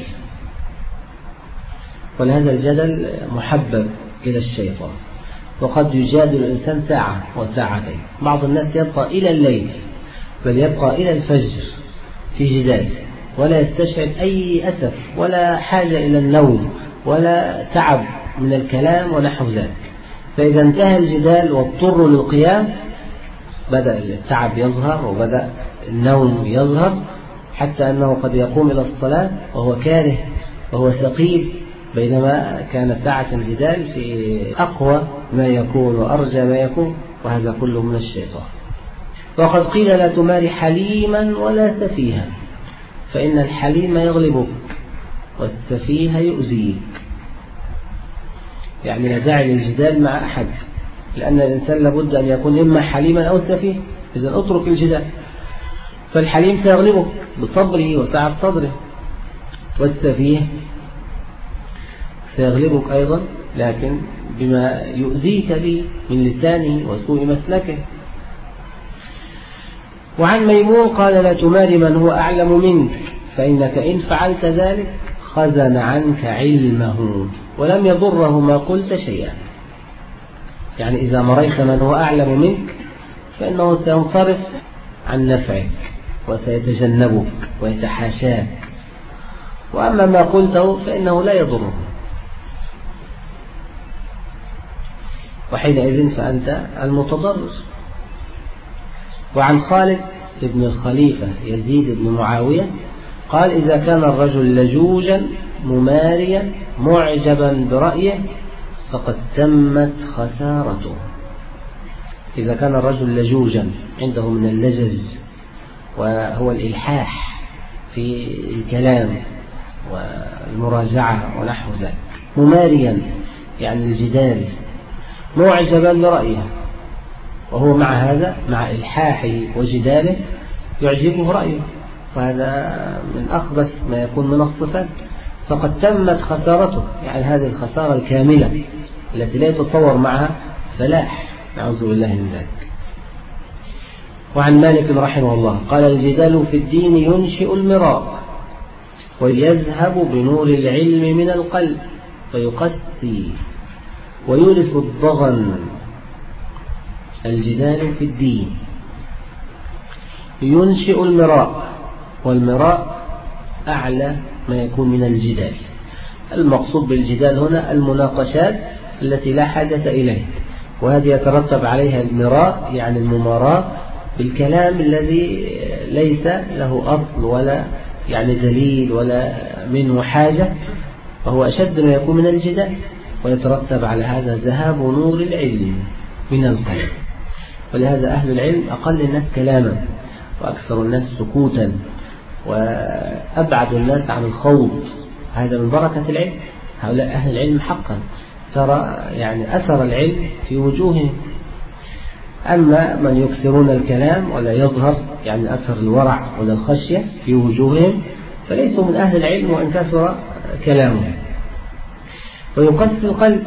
ولهذا الجدل محبب إلى الشيطان، وقد يجادل الإنسان ساعة وساعتين. بعض الناس يبقى إلى الليل بل يبقى إلى الفجر في جدال، ولا يستشعر أي أثر ولا حاجة إلى النوم ولا تعب من الكلام ونحو ذلك. فإذا انتهى الجدال واضطروا للقيام بدأ التعب يظهر وبدأ النوم يظهر، حتى أنه قد يقوم إلى الصلاة وهو كاره وهو ثقيل، بينما كان ساعة الجدال في أقوى ما يكون وأرجى ما يكون، وهذا كله من الشيطان. وقد قيل: لا تماري حليما ولا سفيها فإن الحليم يغلبك والسفيه يؤذيك. يعني لا داعي للجدال مع أحد، لأن الإنسان لابد أن يكون إما حليما أو سفيه، إذن اترك الجدال. فالحليم سيغلبك بصبره وسعة صدره، والسفيه سيغلبك أيضا، لكن بما يؤذيك به من لسانه وسوء مسلكه. وعن ميمون قال: لا تماري من هو أعلم منك، فإنك إن فعلت ذلك خزن عنك علمه ولم يضره ما قلت شيئا. يعني إذا مريت من هو أعلم منك فإنه سينصرف عن نفعك وسيتجنبك ويتحاشاك، وأما ما قلته فإنه لا يضره، وحينئذ فأنت المتضرر. وعن خالد بن الخليفة يزيد بن معاوية قال: إذا كان الرجل لجوجا مماريا معجبا برأيه فقد تمت خسارته. إذا كان الرجل لجوجا عنده من اللجز، وهو الإلحاح في الكلام والمراجعة ونحو ذلك، مماريا يعني الجدال، معجبا برأيه، وهو مع هذا مع إلحاحه وجداله يعجبه رأيه، وهذا من أخبث ما يكون من الصفات، فقد تمت خسارته، يعني هذه الخسارة الكاملة التي لا يتصور معها فلاح، نعوذ بالله من ذلك. وعن مالك رحمه الله قال: الجدال في الدين ينشئ المراء ويذهب بنور العلم من القلب ويقسي ويورث الضغن. الجدال في الدين ينشئ المراء، والمراء أعلى ما يكون من الجدال. المقصود بالجدال هنا المناقشات التي لا حاجة إليه، وهذه يترتب عليها المراء يعني المماراة بالكلام الذي ليس له أصل ولا يعني دليل ولا منه حاجة، فهو أشد ما يكون من الجدال، ويترتب على هذا ذهاب نور العلم من القلب. ولهذا أهل العلم أقل الناس كلاما وأكثر الناس سكوتا وأبعد الناس عن الخوض، هذا من بركة العلم. هؤلاء أهل العلم حقا، ترى يعني أثر العلم في وجوههم. أما من يكثرون الكلام ولا يظهر يعني أثر الورع ولا الخشية في وجوههم فليسوا من أهل العلم وإن كثر كلامهم. ويقسي القلب،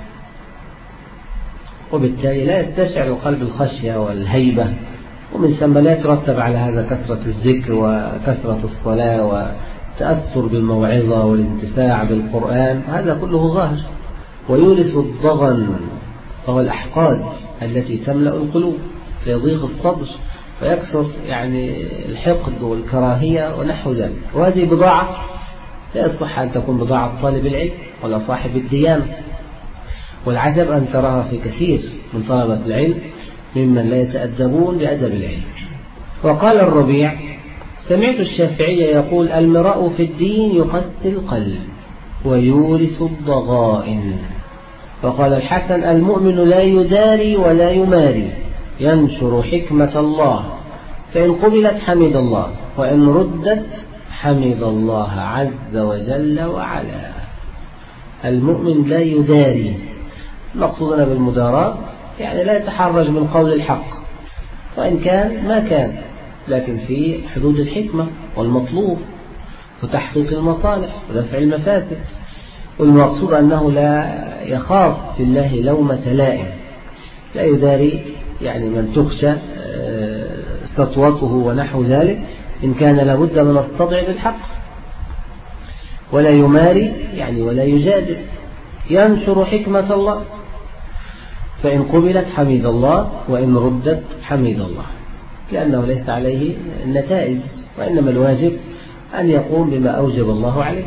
وبالتالي لا يستشعر القلب الخشية والهيبة، ومن ثم لا يترتب على هذا كثرة الذكر وكثرة الصلاة والتأثر بالموعظة والانتفاع بالقرآن، هذا كله ظاهر. ويورث الضغن، وهو الأحقاد التي تملأ القلوب فيضيق الصدر ويكثر يعني الحقد والكراهية ونحو ذلك. وهذه بضاعة لا يصح أن تكون بضاعة طالب العلم ولا صاحب الديانة، والعجب أن تراها في كثير من طلبة العلم ممن لا يتأدبون بأدب العلم. وقال الربيع: سمعت الشافعي يقول: المراء في الدين يقسي القلب ويورث الضغائن. وقال الحسن: المؤمن لا يداري ولا يماري، ينشر حكمة الله، فإن قبلت حمد الله، وإن ردت حمد الله عز وجل وعلا. المؤمن لا يداري، مقصودنا بالمداراة يعني لا يتحرج من قول الحق وإن كان ما كان، لكن في حدود الحكمة والمطلوب وتحقيق المصالح ودفع المفاسد. والمقصود أنه لا يخاف في الله لومة لائم، لا يداري يعني من تخشى سطوته ونحو ذلك إن كان لابد من الصدع بالحق، ولا يماري يعني ولا يجادل، ينشر حكمة الله، فإن قبلت حمد الله وإن ردت حمد الله، لأنه ليس عليه النتائج، وإنما الواجب أن يقوم بما أوجب الله عليه.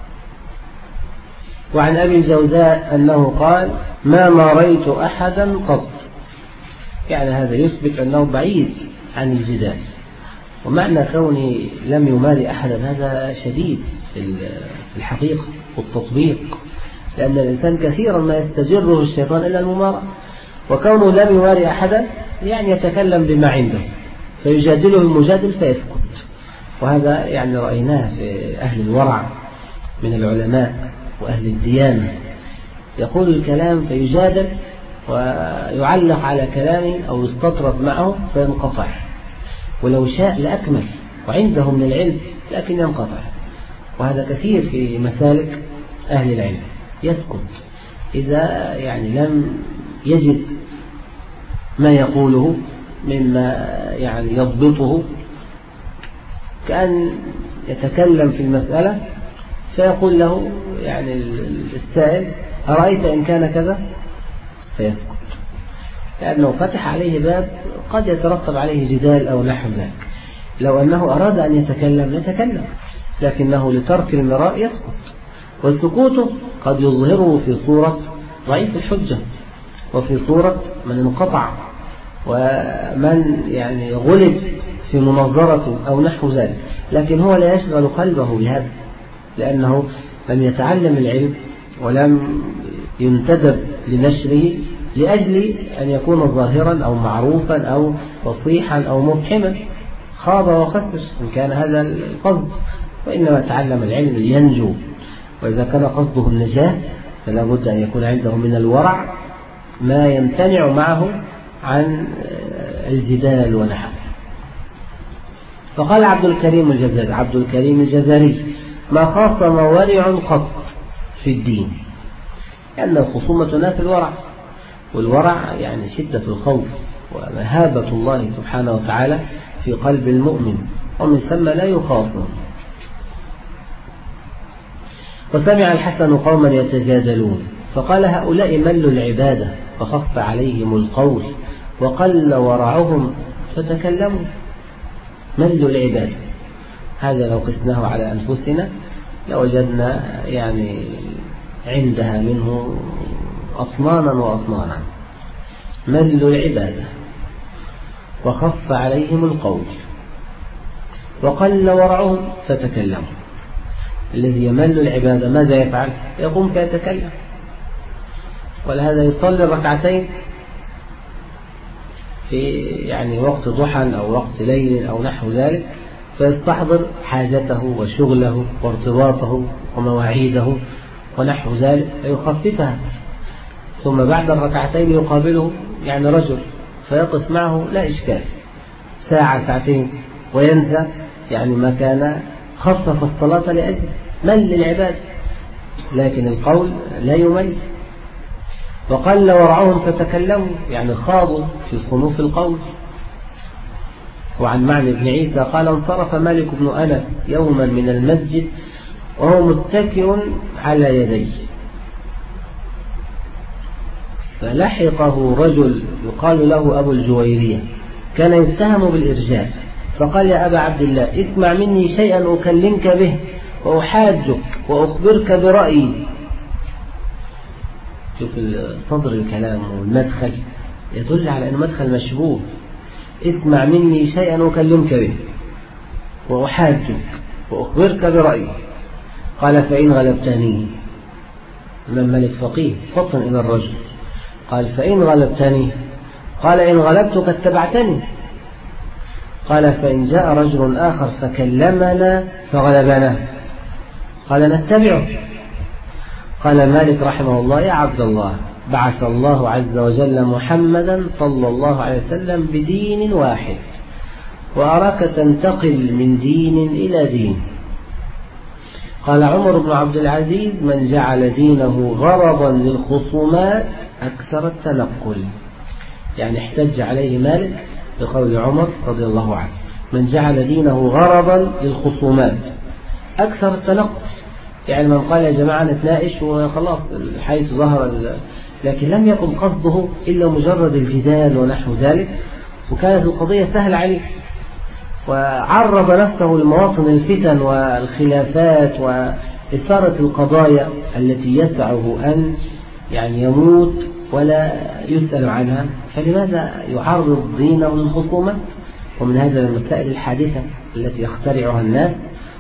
وعن أبي الجوزاء أنه قال: ما ماريت أحدا قط، يعني هذا يثبت أنه بعيد عن الجدال. ومعنى كوني لم يماري أحدا هذا شديد في الحقيقة والتطبيق، لأن الإنسان كثيرا ما يستجره الشيطان إلا الممارة، وكونه لم يماري أحدا يعني يتكلم بما عنده فيجادله المجادل فيسكت. وهذا يعني رأيناه في أهل الورع من العلماء وأهل الديانة، يقول الكلام فيجادل ويعلق على كلامه أو يستطرد معه فينقطع، ولو شاء لأكمل وعنده من العلم لكن ينقطع. وهذا كثير في مسالك أهل العلم. يسكت إذا يعني لم يجد ما يقوله مما يعني يضبطه، كأن يتكلم في المسألة فيقول له يعني السائل أرأيت إن كان كذا، فيسكت، لأنه فتح عليه باب قد يترتب عليه جدال أو نحو ذلك. لو أنه أراد أن يتكلم يتكلم، لكنه لترك المراء يسكت. والسكوت قد يظهره في صورة ضعيف الحجة، وفي صورة من انقطع ومن يعني غلب في مناظرة أو نحو ذلك، لكن هو لا يشغل قلبه بهذا، لأنه لم يتعلم العلم ولم ينتدب لنشره لأجل أن يكون ظاهرا أو معروفا أو فصيحا أو مفحما. خاب وخسر إن كان هذا القصد، وإنما تعلم العلم لينجو، وإذا كان قصده النجاة فلا بد أن يكون عنده من الورع ما يمتنع معه عن الجدال ونحوه. فقال عبد الكريم الجزري عبد الكريم الجزري ما خاصم ورع قط في الدين، لأن الخصومة تنافي الورع، والورع يعني شدة الخوف ومهابة الله سبحانه وتعالى في قلب المؤمن، ومن ثم لا يخاصم. وسمع الحسن قوما يتجادلون فقال هؤلاء ملوا العبادة فخف عليهم القول وقل ورعهم فتكلموا. ملوا العبادة، هذا لو قسناه على أنفسنا لوجدنا يعني عندها منه أصنانا وأصنانا. ملوا العبادة وخف عليهم القول وقل ورعهم فتكلموا. الذي يمل العبادة ماذا يفعل؟ يقوم فيتكلم، ولهذا يصلي ركعتين في يعني وقت ضحى أو وقت ليل أو نحو ذلك، فيستحضر حاجته وشغله وارتباطه ومواعيده ونحو ذلك فيخففها، ثم بعد الركعتين يقابله يعني رجل فيقف معه لا إشكال ساعة ساعتين وينسى يعني ما كان خفف الصلاة لأجل مل العباد، لكن القول لا يمل. وقل ورعهم فتكلموا يعني خاضوا في صنوف القول. وعن معنى بن عيسى قال انصرف مالك بن أنس يوما من المسجد وهو متكئ على يديه، فلحقه رجل يقال له أبو الجويرية كان يتهم بالإرجاء، فقال يا أبا عبد الله اسمع مني شيئا أكلمك به وأحاجك وأخبرك برأيي. شوف صدر الكلام والمدخل يدل على أنه مدخل مشبوه. اسمع مني شيئا أكلمك به وأحاجك وأخبرك برأيي. قال فإن غلبتني، الإمام مالك فقيه فطن إلى الرجل، قال فإن غلبتني، قال إن غلبتك اتبعتني. قال فإن جاء رجل آخر فكلمنا فغلبنا قال نتبعه. قال مالك رحمه الله يا عبد الله بعث الله عز وجل محمدا صلى الله عليه وسلم بدين واحد وأراك تنتقل من دين إلى دين. قال عمر بن عبد العزيز من جعل دينه غرضا للخصومات أكثر التنقل، يعني احتج عليه مالك بقول عمر رضي الله عنه من جعل دينه غرضا للخصومات أكثر التنقل، يعني من قال يا جماعة نتناقش وخلاص حيث ظهر، لكن لم يكن قصده إلا مجرد الجدال ونحو ذلك، وكانت القضية سهلة عليه وعرض نفسه لمواطن الفتن والخلافات وإثارة القضايا التي يسعه أن يعني يموت ولا يسأل عنها، فلماذا يعرض دينه للخصومة؟ ومن هذا المسائل الحادثة التي يخترعها الناس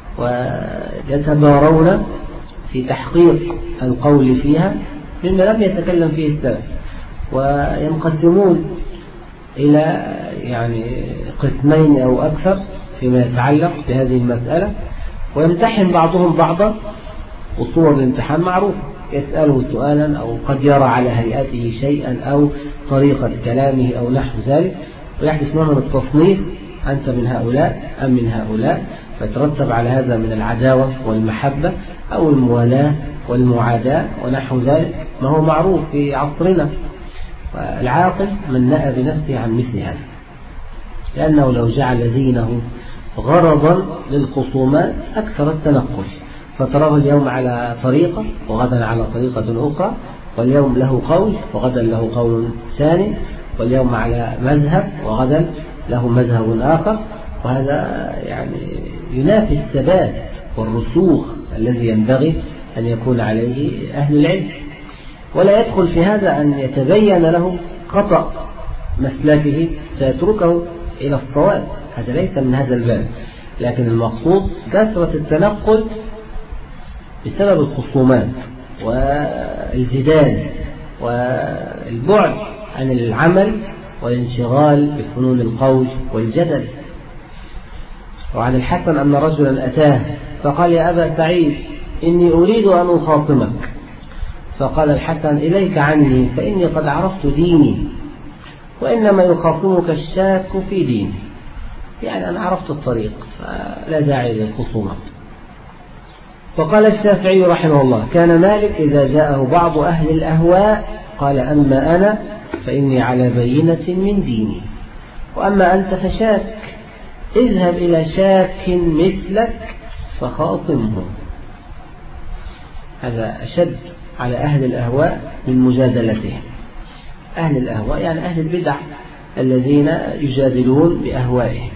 ويتبارون في تحقيق القول فيها مما لم يتكلم فيه السلف، وينقسمون إلى يعني قسمين أو أكثر فيما يتعلق بهذه المسألة، ويمتحن بعضهم بعضا، وصور الامتحان معروفة، يسأله سؤالا أو قد يرى على هيئته شيئا أو طريقة كلامه أو نحو ذلك، ويحدث نوع من التصنيف أنت من هؤلاء أم من هؤلاء، فيترتب على هذا من العداوة والمحبة أو الموالاة والمعاداة ونحو ذلك ما هو معروف في عصرنا. العاقل من نأى بنفسه عن مثل هذا، لأنه لو جعل دينه غرضا للخصومات أكثر التنقل، فتراه اليوم على طريقة وغدا على طريقة أخرى، واليوم له قول وغدا له قول ثاني، واليوم على مذهب وغدا له مذهب آخر، وهذا يعني ينافي الثبات والرسوخ الذي ينبغي أن يكون عليه أهل العلم. ولا يدخل في هذا أن يتبين له خطأ مسلكه فيتركه إلى الصواب، هذا ليس من هذا الباب. لكن المقصود كثرة التنقل بسبب الخصومات والجدال والبعد عن العمل والانشغال بفنون القول والجدل. وعن الحسن أن رجلا أتاه فقال: يا أبا سعيد إني أريد أن أخاصمك. فقال الحسن: إليك عني فإني قد عرفت ديني، وإنما يخاصمك الشاك في ديني، يعني أنا عرفت الطريق فلا داعي للخصومات. وقال الشافعي رحمه الله: كان مالك إذا جاءه بعض أهل الأهواء قال: أما أنا فإني على بينة من ديني، وأما أنت فشاك، اذهب إلى شاك مثلك فخاصمه. هذا أشد على أهل الأهواء من مجادلتهم. أهل الأهواء يعني أهل البدع الذين يجادلون بأهوائهم.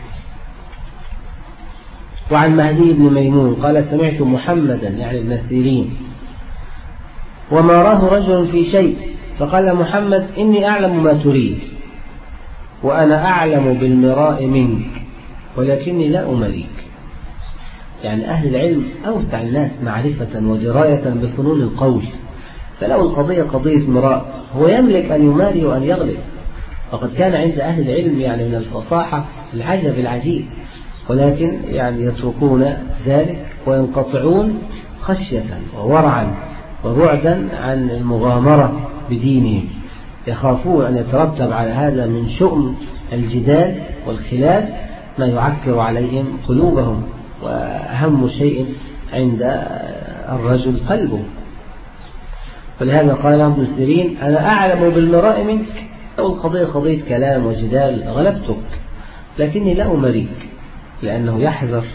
وعن مهدي بن ميمون قال: سمعت محمدا يعني ابن سيرين وما راه رجل في شيء، فقال محمد: إني أعلم ما تريد، وأنا أعلم بالمراء منك، ولكني لا أمليك. يعني أهل العلم أوسع الناس معرفة ودراية بفنون القول، فلو القضية قضية مراء هو يملك أن يماري وأن يغلب. وقد كان عند أهل العلم يعني من الفصاحة العجب العجيب، ولكن يعني يتركون ذلك وينقطعون خشية وورعا وبعدا عن المغامرة بدينهم، يخافون أن يترتب على هذا من شؤم الجدال والخلاف ما يعكر عليهم قلوبهم، وأهم شيء عند الرجل قلبه. ولهذا قال ابن سيرين: أنا أعلم بالمراء منك، لو القضية قضية كلام وجدال غلبتك، لكني لا أمريك، لأنه يحذر.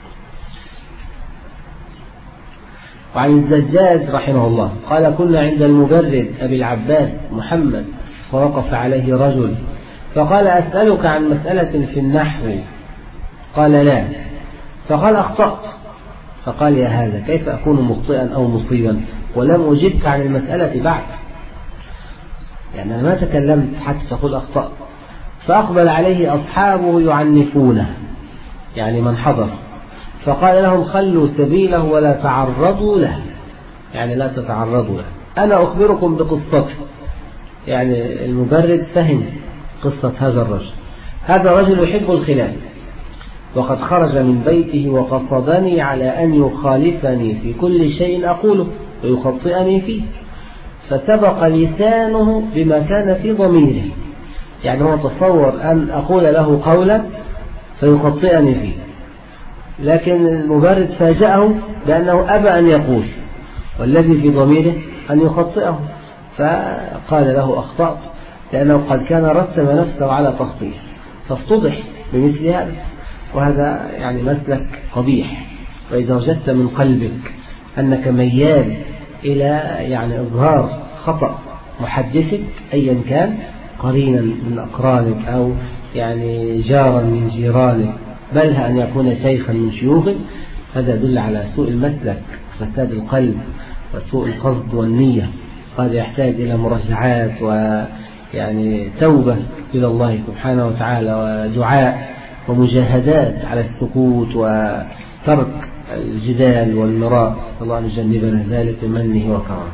وعن الزجاج رحمه الله قال: كنا عند المبرد أبي العباس محمد، فوقف عليه رجل فقال: أسألك عن مسألة في النحو. قال: لا. فقال: أخطأت. فقال: يا هذا كيف أكون مخطئا أو مصيبا ولم أجبك عن المسألة بعد؟ يعني أنا ما تكلمت حتى تقول أخطأت. فأقبل عليه أصحابه يعنفونه، يعني من حضر، فقال لهم: خلوا سبيله ولا تعرضوا له، يعني لا تتعرضوا له، أنا أخبركم بقصته. يعني المبرد فهم قصة هذا الرجل. هذا رجل يحب الخلاف، وقد خرج من بيته وقصدني على أن يخالفني في كل شيء أقوله ويخطئني فيه، فسبق لسانه بما كان في ضميره. يعني هو تصور أن أقول له قولا فيخطئني فيه، لكن المبرد فاجأه بأنه أبى أن يقول، والذي في ضميره أن يخطئه، فقال له: أخطأت، لأنه قد كان رتب نفسه على تخطيط، فافتضح بمثل هذا. وهذا يعني مسلك قبيح. وإذا وجدت من قلبك أنك ميال إلى يعني إظهار خطأ محدثك أيا كان، قرينا من أقرانك أو يعني جارا من جيرانك، بل أن يكون شيخا من شيوخك، هذا يدل على سوء المسلك، فساد القلب وسوء القصد والنية. هذا يحتاج إلى مراجعات ويعني توبة إلى الله سبحانه وتعالى، ودعاء ومجاهدات على السكوت وترك الجدال والمراء. صلى الله أن يجنبنا ذلك بمنه وكرمه.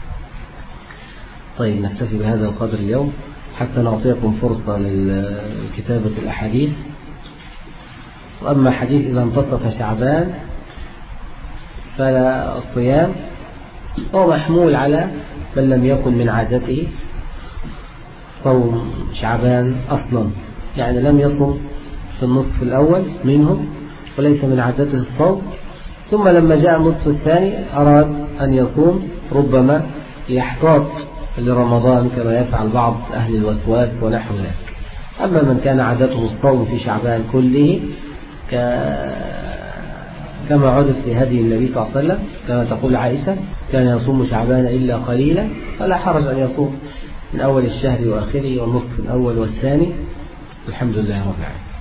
طيب، نكتفي بهذا القدر اليوم حتى نعطيكم فرصة لكتابة الأحاديث. وأما حديث إذا انتصف شعبان فلا الصيام، هو محمول على من لم يكن من عادته صوم شعبان أصلا، يعني لم يصم في النصف الأول منهم وليس من عادته الصوم، ثم لما جاء النصف الثاني أراد أن يصوم، ربما يحتاط لرمضان كما يفعل بعض أهل الوسواس ونحو ذلك. أما من كان عادته الصوم في شعبان كله كما عرف في هدي النبي صلى الله عليه وسلم، كما تقول عائشة كان يصوم شعبان إلا قليلا، فلا حرج أن يصوم من أول الشهر وآخره والنصف الأول والثاني. الحمد لله رب العالمين.